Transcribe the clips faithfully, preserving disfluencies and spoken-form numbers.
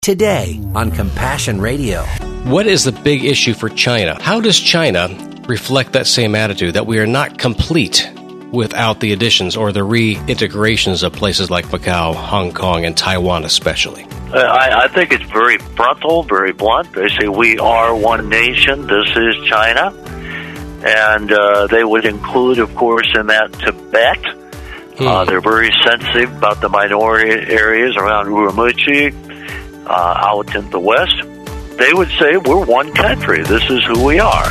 Today on Compassion Radio. What is the big issue for China? How does China reflect that same attitude, that we are not complete without the additions or the reintegrations of places like Macau, Hong Kong, and Taiwan especially? I, I think it's very frontal, very blunt. They say we are one nation. This is China. And uh, they would include, of course, in that Tibet. Hmm. Uh, they're very sensitive about the minority areas around Urumqi, uh, out in the west. They would say we're one country. This is who we are.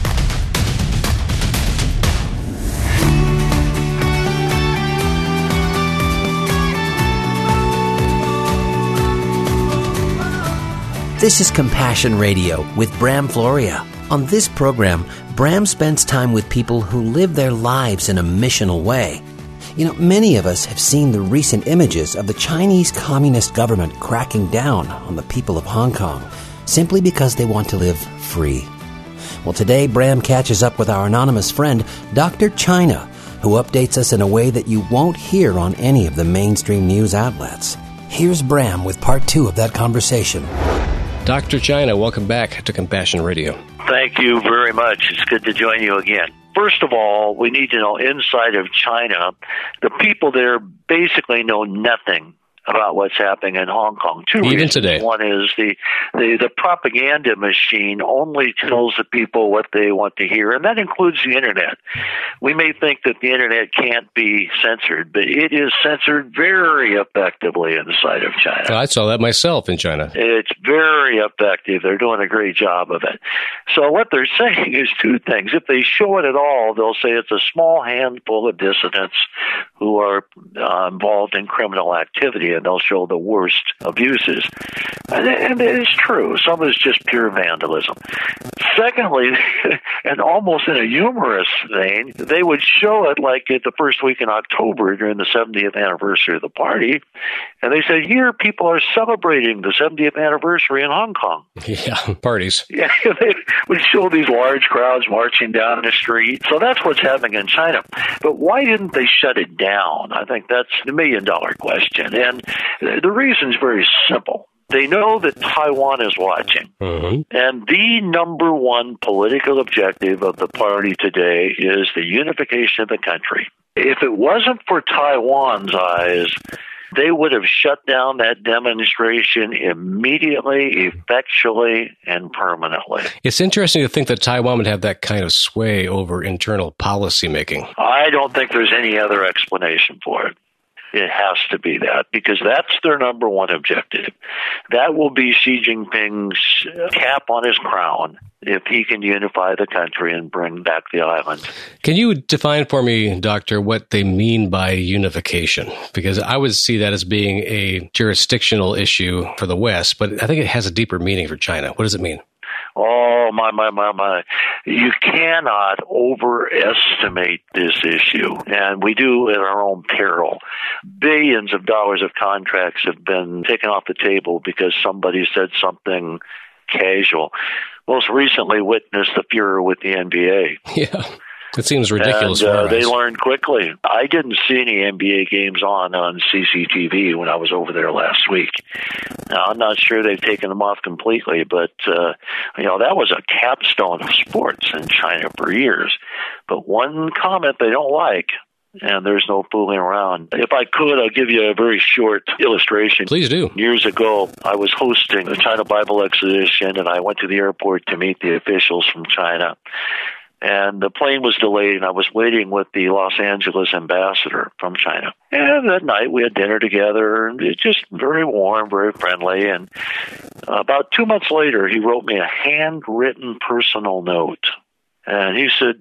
This is Compassion Radio with Bram Floria. On this program, Bram spends time with people who live their lives in a missional way. You know, many of us have seen the recent images of the Chinese Communist government cracking down on the people of Hong Kong simply because they want to live free. Well, today, Bram catches up with our anonymous friend, Doctor China, who updates us in a way that you won't hear on any of the mainstream news outlets. Here's Bram with part two of that conversation. Doctor China, welcome back to Compassion Radio. Thank you very much. It's good to join you again. First of all, we need to know inside of China, the people there basically know nothing about what's happening in Hong Kong. Two Even reasons. Today. One is the, the, the propaganda machine only tells the people what they want to hear, and that includes the Internet. We may think that the Internet can't be censored, but it is censored very effectively inside of China. Well, I saw that myself in China. It's very effective. They're doing a great job of it. So what they're saying is two things. If they show it at all, they'll say it's a small handful of dissidents who are uh, involved in criminal activity, and they'll show the worst abuses. And, and it is true. Some is just pure vandalism. Secondly, and almost in a humorous vein, they would show it like at the first week in October during the seventieth anniversary of the party, and they said, here people are celebrating the seventieth anniversary in Hong Kong. Yeah, parties. Yeah, they would show these large crowds marching down the street. So that's what's happening in China. But why didn't they shut it down? I think that's the million-dollar question. And the reason's very simple. They know that Taiwan is watching. Mm-hmm. And the number one political objective of the party today is the unification of the country. If it wasn't for Taiwan's eyes, they would have shut down that demonstration immediately, effectually, and permanently. It's interesting to think that Taiwan would have that kind of sway over internal policy making. I don't think there's any other explanation for it. It has to be that, because that's their number one objective. That will be Xi Jinping's cap on his crown if he can unify the country and bring back the island. Can you define for me, Doctor, what they mean by unification? Because I would see that as being a jurisdictional issue for the West, but I think it has a deeper meaning for China. What does it mean? Oh, my, my, my, my. You cannot overestimate this issue, and we do at our own peril. Billions of dollars of contracts have been taken off the table because somebody said something casual. Most recently witnessed the furor with the N B A. Yeah. It seems ridiculous. And, uh, they learned quickly. I didn't see any N B A games on on C C T V when I was over there last week. Now, I'm not sure they've taken them off completely, but uh, you know that was a capstone of sports in China for years. But one comment they don't like, and there's no fooling around. If I could, I'll give you a very short illustration. Please do. Years ago, I was hosting the China Bible Exposition, and I went to the airport to meet the officials from China. And the plane was delayed, and I was waiting with the Los Angeles ambassador from China. And that night, we had dinner together, and it's just very warm, very friendly. And about two months later, he wrote me a handwritten personal note. And he said,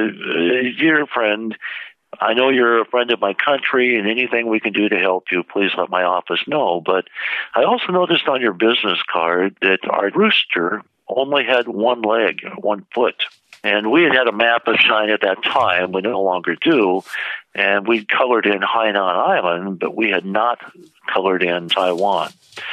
uh, dear friend, I know you're a friend of my country, and anything we can do to help you, please let my office know. But I also noticed on your business card that our rooster only had one leg, one foot. And we had had a map of China at that time. We no longer do. And we colored in Hainan Island, but we had not colored in Taiwan.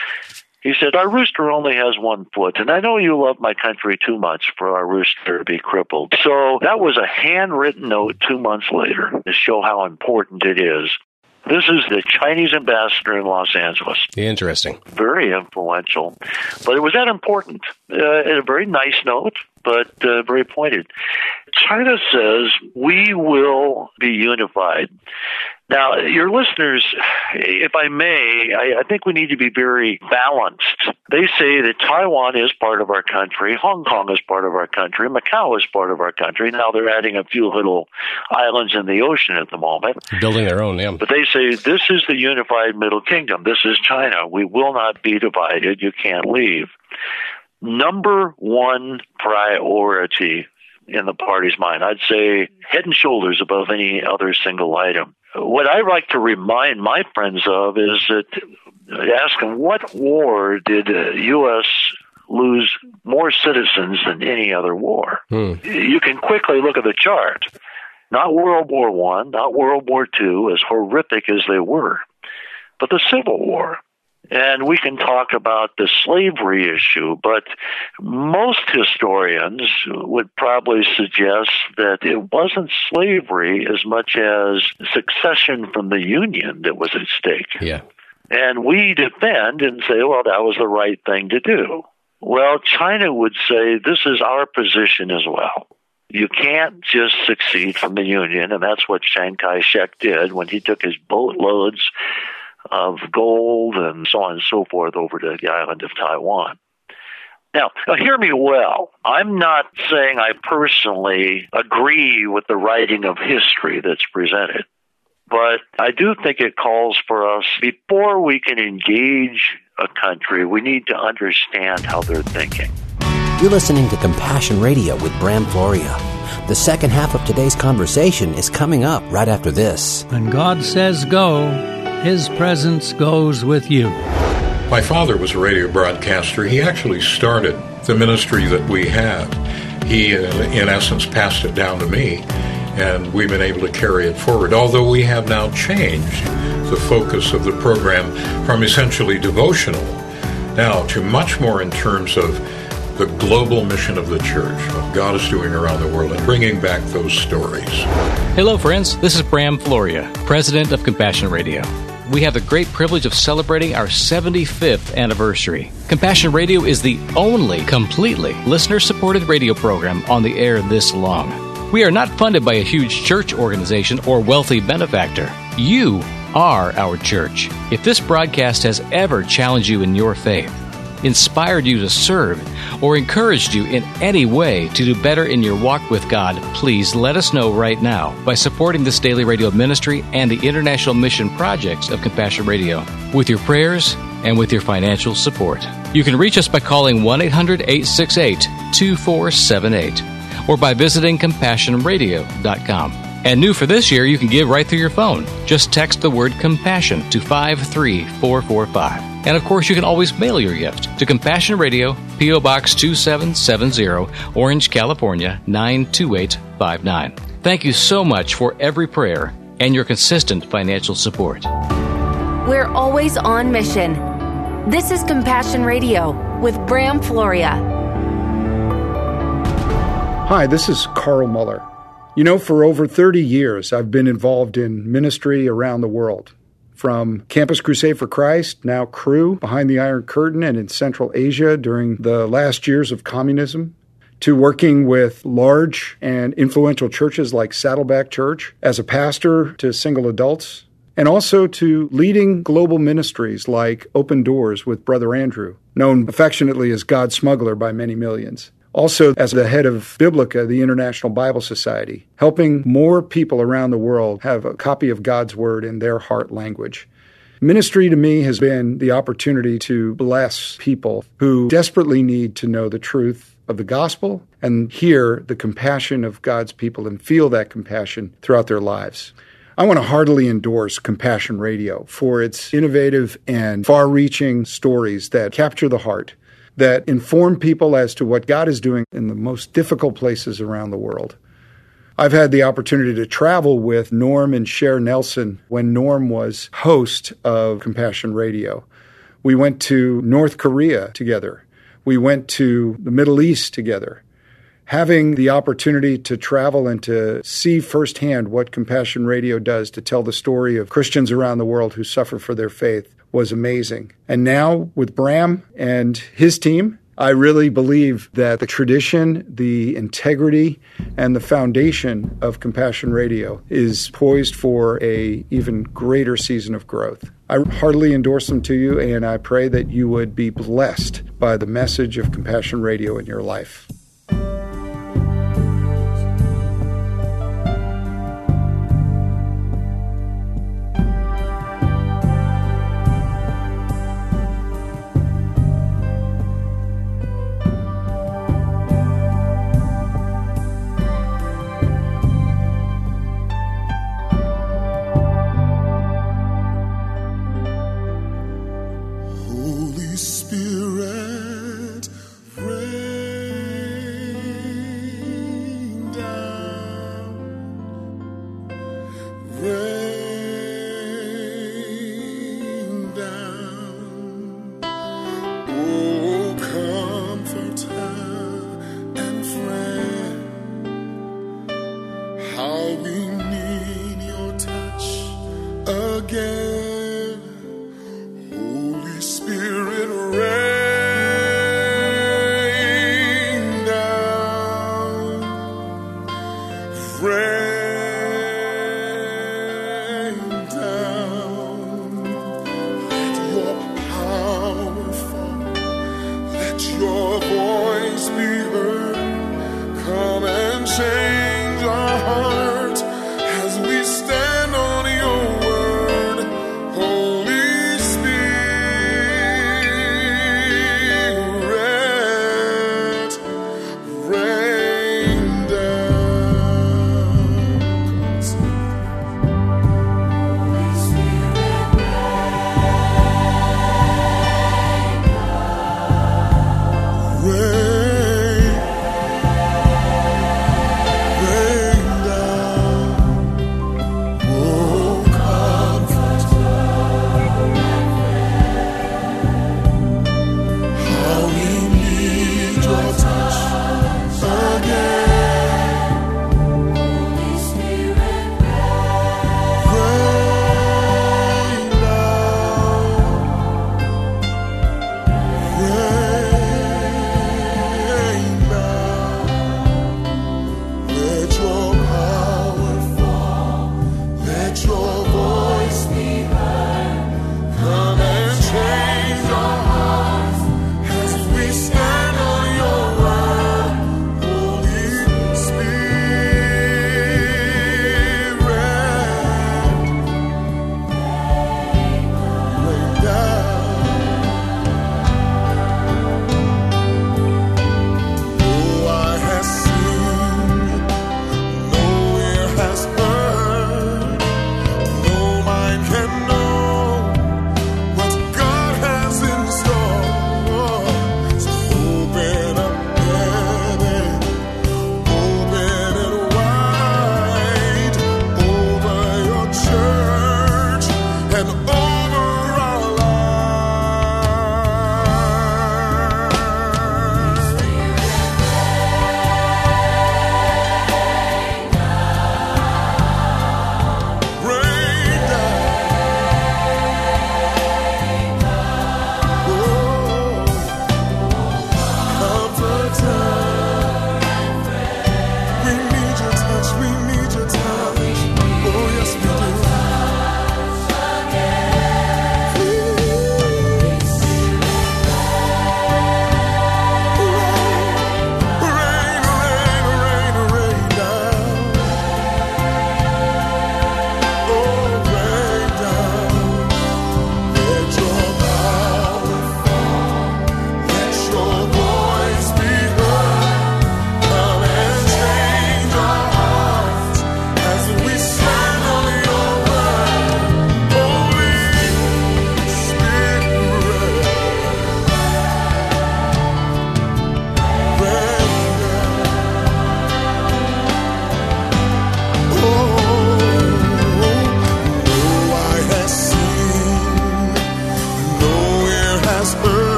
He said, our rooster only has one foot, and I know you love my country too much for our rooster to be crippled. So that was a handwritten note two months later to show how important it is. This is the Chinese ambassador in Los Angeles. Interesting. Very influential. But it was that important. Uh, a very nice note, but uh, very pointed. China says, we will be unified. Now, your listeners, if I may, I, I think we need to be very balanced. They say that Taiwan is part of our country, Hong Kong is part of our country, Macau is part of our country. Now they're adding a few little islands in the ocean at the moment. Building their own, yeah. But they say this is the unified Middle Kingdom. This is China. We will not be divided. You can't leave. Number one priority in the party's mind, I'd say head and shoulders above any other single item. What I like to remind my friends of is that, ask them, what war did the U S lose more citizens than any other war? Hmm. You can quickly look at the chart. Not World War One, not World War Two, as horrific as they were, but the Civil War. And we can talk about the slavery issue, but most historians would probably suggest that it wasn't slavery as much as succession from the Union that was at stake. Yeah. And we defend and say, well, that was the right thing to do. Well, China would say this is our position as well. You can't just succeed from the Union, and that's what Chiang Kai-shek did when he took his boatloads of gold and so on and so forth over to the island of Taiwan. Now, now, hear me well. I'm not saying I personally agree with the writing of history that's presented, but I do think it calls for us, before we can engage a country, we need to understand how they're thinking. You're listening to Compassion Radio with Bram Floria. The second half of today's conversation is coming up right after this. When God says go, His presence goes with you. My father was a radio broadcaster. He actually started the ministry that we have. He, in essence, passed it down to me, and we've been able to carry it forward, although we have now changed the focus of the program from essentially devotional now to much more in terms of the global mission of the church, what God is doing around the world, and bringing back those stories. Hello, friends. This is Bram Floria, president of Compassion Radio. We have the great privilege of celebrating our seventy-fifth anniversary. Compassion Radio is the only completely listener-supported radio program on the air this long. We are not funded by a huge church organization or wealthy benefactor. You are our church. If this broadcast has ever challenged you in your faith, inspired you to serve, or encouraged you in any way to do better in your walk with God, please let us know right now by supporting this daily radio ministry and the international mission projects of Compassion Radio with your prayers and with your financial support. You can reach us by calling one eight hundred eight six eight two four seven eight or by visiting compassion radio dot com. And new for this year, you can give right through your phone. Just text the word compassion to five three four four five. And of course, you can always mail your gift to Compassion Radio, P O Box two seven seven zero, Orange, California, nine two eight five nine. Thank you so much for every prayer and your consistent financial support. We're always on mission. This is Compassion Radio with Bram Floria. Hi, this is Carl Muller. You know, for over thirty years, I've been involved in ministry around the world. From Campus Crusade for Christ, now Cru, behind the Iron Curtain and in Central Asia during the last years of communism, to working with large and influential churches like Saddleback Church as a pastor to single adults, and also to leading global ministries like Open Doors with Brother Andrew, known affectionately as God Smuggler by many millions. Also as the head of Biblica, the International Bible Society, helping more people around the world have a copy of God's Word in their heart language. Ministry to me has been the opportunity to bless people who desperately need to know the truth of the gospel and hear the compassion of God's people and feel that compassion throughout their lives. I want to heartily endorse Compassion Radio for its innovative and far-reaching stories that capture the heart, that inform people as to what God is doing in the most difficult places around the world. I've had the opportunity to travel with Norm and Cher Nelson when Norm was host of Compassion Radio. We went to North Korea together. We went to the Middle East together. having the opportunity to travel and to see firsthand what Compassion Radio does to tell the story of Christians around the world who suffer for their faith was amazing. And now with Bram and his team, I really believe that the tradition, the integrity, and the foundation of Compassion Radio is poised for a even greater season of growth. I heartily endorse them to you, and I pray that you would be blessed by the message of Compassion Radio in your life. Rain.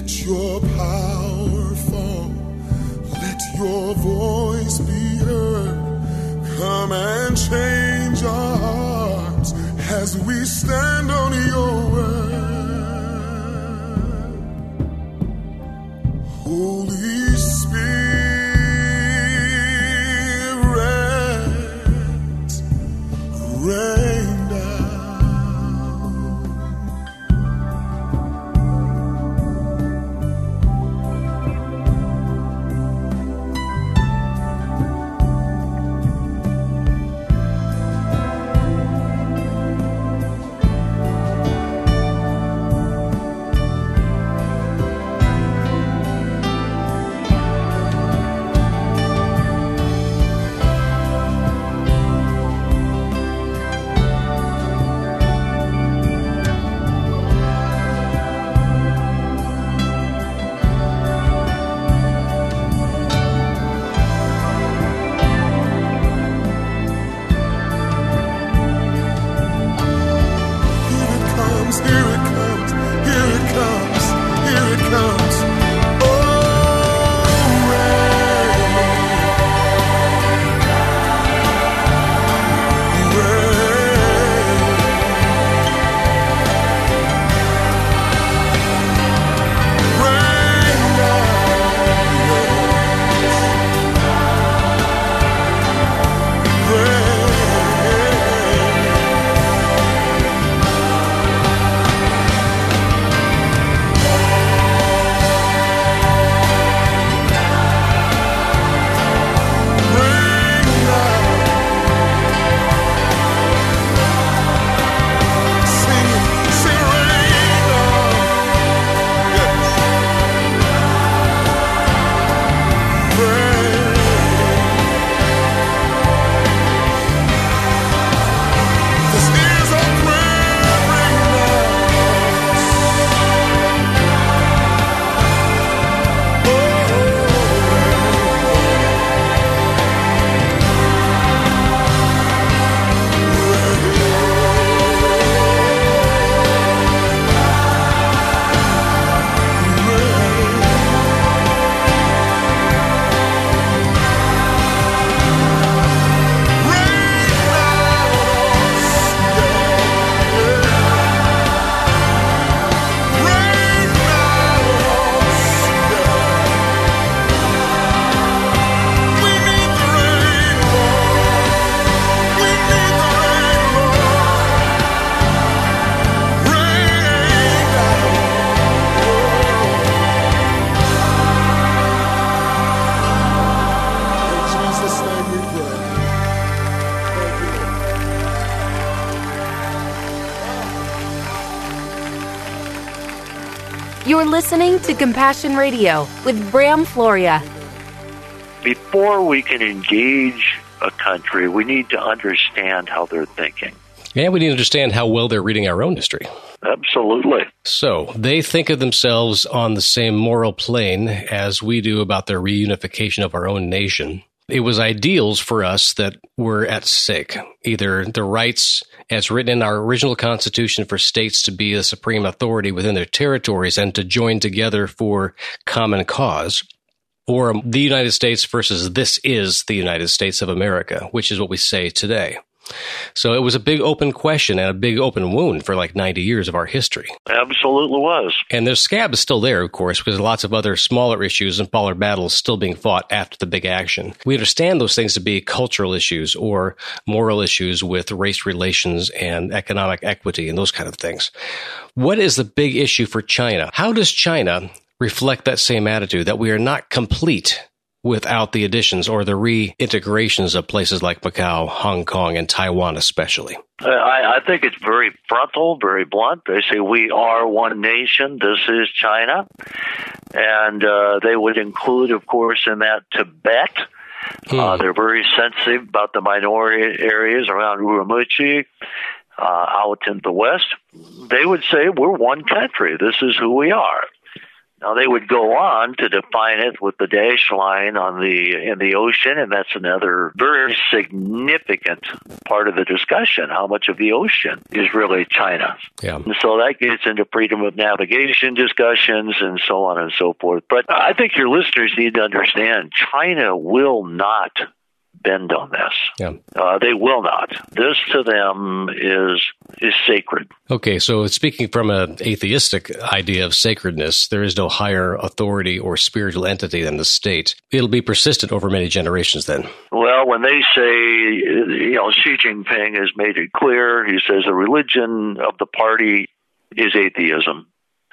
Let your power fall. Let your voice be heard. Come and change our hearts as we stand on your word. Holy Spirit, rain down. You're listening to Compassion Radio with Bram Floria. Before we can engage a country, we need to understand how they're thinking. And we need to understand how well they're reading our own history. Absolutely. So they think of themselves on the same moral plane as we do about the reunification of our own nation. It was ideals for us that were at stake, either the rights as written in our original Constitution for states to be the supreme authority within their territories and to join together for common cause, or the United States versus this is the United States of America, which is what we say today. So it was a big open question and a big open wound for like ninety years of our history. Absolutely was. And the scab is still there, of course, because lots of other smaller issues and smaller battles still being fought after the big action. We understand those things to be cultural issues or moral issues with race relations and economic equity and those kind of things. What is the big issue for China? How does China reflect that same attitude that we are not complete without the additions or the reintegrations of places like Macau, Hong Kong, and Taiwan especially? I, I think it's very frontal, very blunt. They say we are one nation. This is China. And uh, they would include, of course, in that Tibet. Hmm. Uh, they're very sensitive about the minority areas around Urumqi, uh, out in the west. They would say we're one country. This is who we are. Now, they would go on to define it with the dash line on the in the ocean, and that's another very significant part of the discussion. How much of the ocean is really China? Yeah. And so that gets into freedom of navigation discussions and so on and so forth. But I think your listeners need to understand China will not bend on this. Yeah. Uh, they will not. This to them is is sacred. Okay, so speaking from an atheistic idea of sacredness, there is no higher authority or spiritual entity than the state. It'll be persistent over many generations then. Well, when they say, you know, Xi Jinping has made it clear, he says the religion of the party is atheism.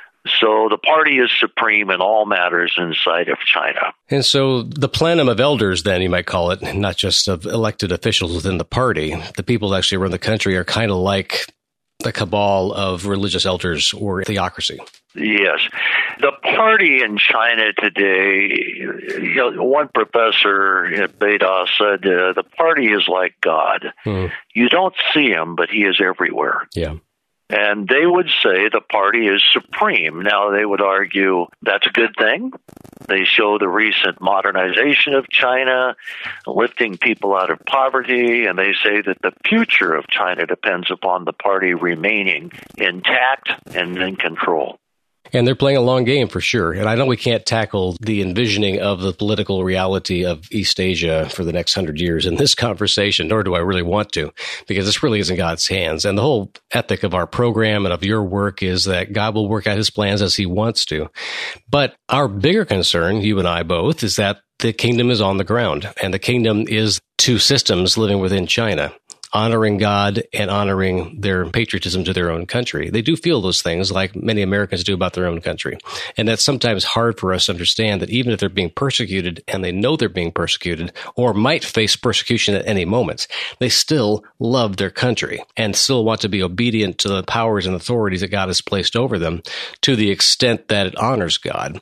So the party is supreme in all matters inside of China. And so the plenum of elders, then, you might call it, not just of elected officials within the party, the people that actually run the country are kind of like the cabal of religious elders or theocracy. Yes. The party in China today, you know, one professor at Beida said uh, the party is like God. Hmm. You don't see him, but he is everywhere. Yeah. And they would say the party is supreme. Now, they would argue that's a good thing. They show the recent modernization of China, lifting people out of poverty, and they say that the future of China depends upon the party remaining intact and in control. And they're playing a long game for sure. And I know we can't tackle the envisioning of the political reality of East Asia for the next hundred years in this conversation, nor do I really want to, because this really is in God's hands. And the whole ethic of our program and of your work is that God will work out his plans as he wants to. But our bigger concern, you and I both, is that the kingdom is on the ground, and the kingdom is two systems living within China, honoring God and honoring their patriotism to their own country. They do feel those things like many Americans do about their own country. And that's sometimes hard for us to understand that even if they're being persecuted and they know they're being persecuted or might face persecution at any moment, they still love their country and still want to be obedient to the powers and authorities that God has placed over them to the extent that it honors God.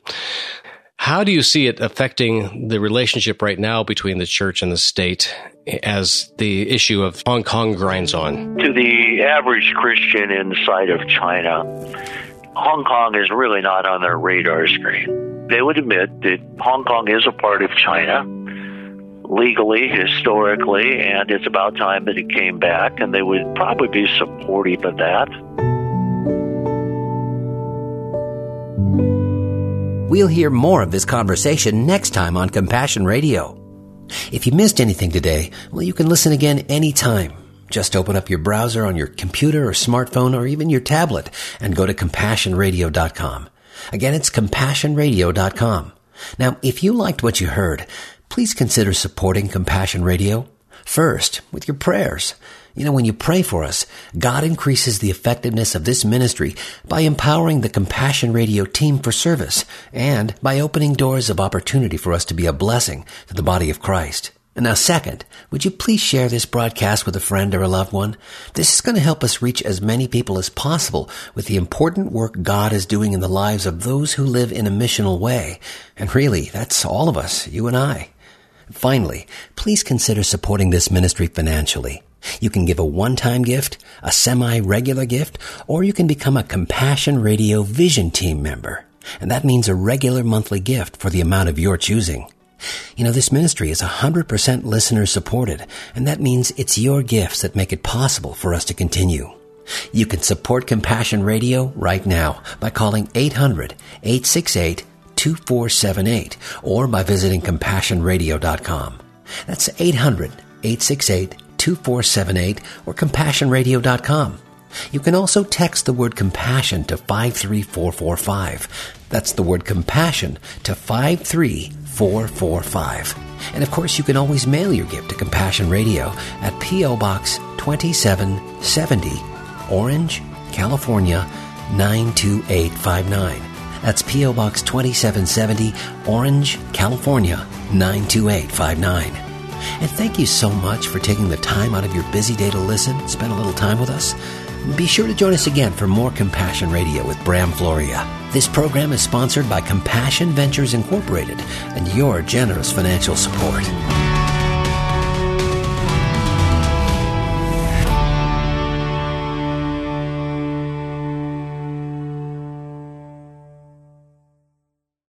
How do you see it affecting the relationship right now between the church and the state as the issue of Hong Kong grinds on? To the average Christian inside of China, Hong Kong is really not on their radar screen. They would admit that Hong Kong is a part of China, legally, historically, and it's about time that it came back, and they would probably be supportive of that. We'll hear more of this conversation next time on Compassion Radio. If you missed anything today, well, you can listen again anytime. Just open up your browser on your computer or smartphone or even your tablet and go to compassion radio dot com. Again, it's compassion radio dot com. Now, if you liked what you heard, please consider supporting Compassion Radio. First, with your prayers. You know, when you pray for us, God increases the effectiveness of this ministry by empowering the Compassion Radio team for service and by opening doors of opportunity for us to be a blessing to the body of Christ. And now, second, would you please share this broadcast with a friend or a loved one? This is going to help us reach as many people as possible with the important work God is doing in the lives of those who live in a missional way. And really, that's all of us, you and I. Finally, please consider supporting this ministry financially. You can give a one-time gift, a semi-regular gift, or you can become a Compassion Radio Vision Team member. And that means a regular monthly gift for the amount of your choosing. You know, this ministry is one hundred percent listener-supported, and that means it's your gifts that make it possible for us to continue. You can support Compassion Radio right now by calling eight hundred, eight six eight, two four seven eight or by visiting compassion radio dot com. That's eight hundred, eight six eight, two four seven eight or compassion radio dot com. You can also text the word compassion to five three four four five. That's the word compassion to five three four four five. And of course, you can always mail your gift to Compassion Radio at P O Box twenty-seven seventy, Orange, California nine two eight five nine. That's P O Box twenty-seven seventy, Orange, California nine two eight five nine. And thank you so much for taking the time out of your busy day to listen, spend a little time with us. Be sure to join us again for more Compassion Radio with Bram Floria. This program is sponsored by Compassion Ventures Incorporated and your generous financial support.